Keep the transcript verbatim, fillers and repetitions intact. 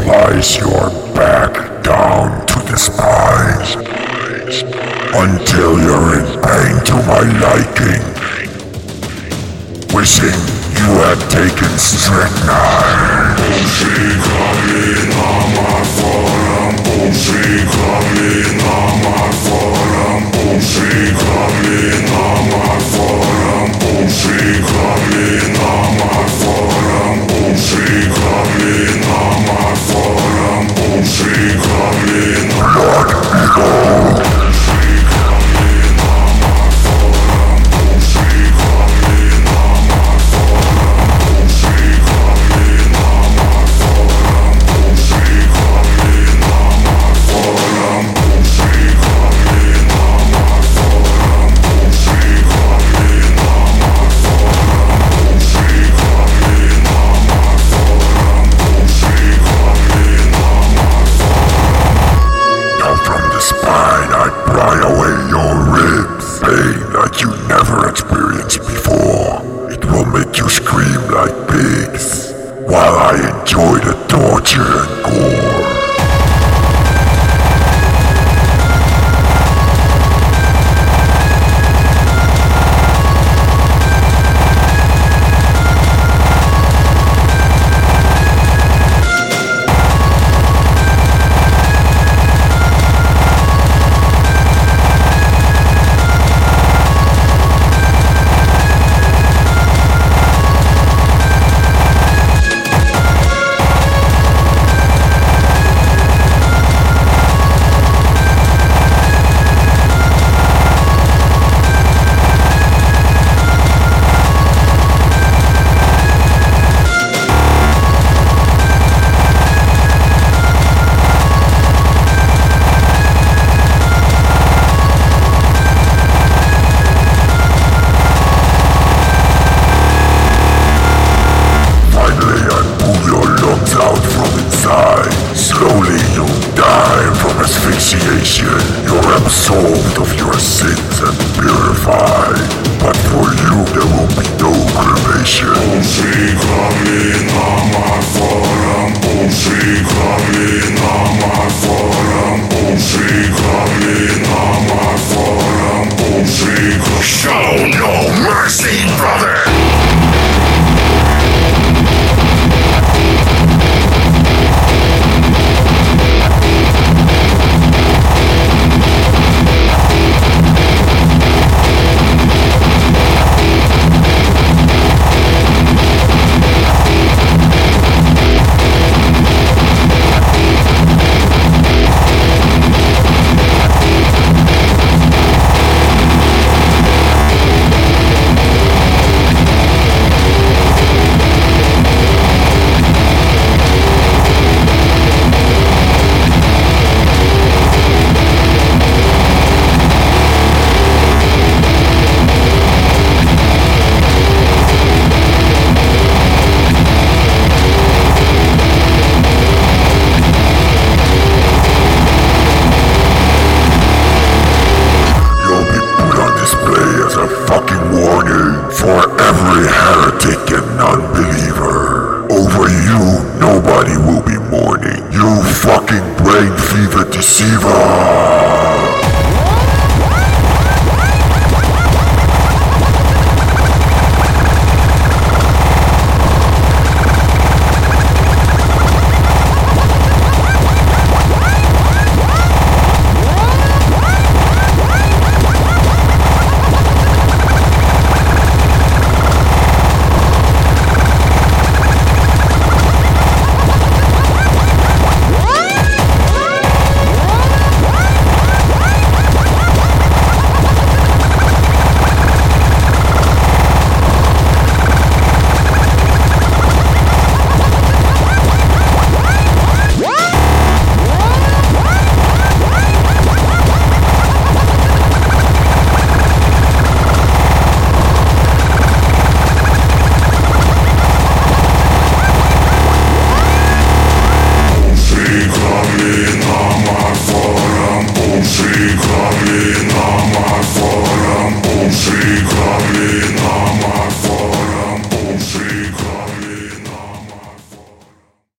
lies your back down to the spine until you're in pain to my liking, wishing you had taken strychnine. Blood eagle. Like you never experienced before. It will make you scream like pigs, while I enjoy the torture and gore. Slowly you'll die from asphyxiation. You're absolved of your sins and purified. But for you there will be no cremation. Om Shri Kali Namah Forum. Om Shri Kali Namah Forum. Om Shri Kali Namah Forum. Om Shri Kali. Show no mercy, brother. For every heretic and non-believer, over you nobody will be mourning. You fucking brain fever deceiver!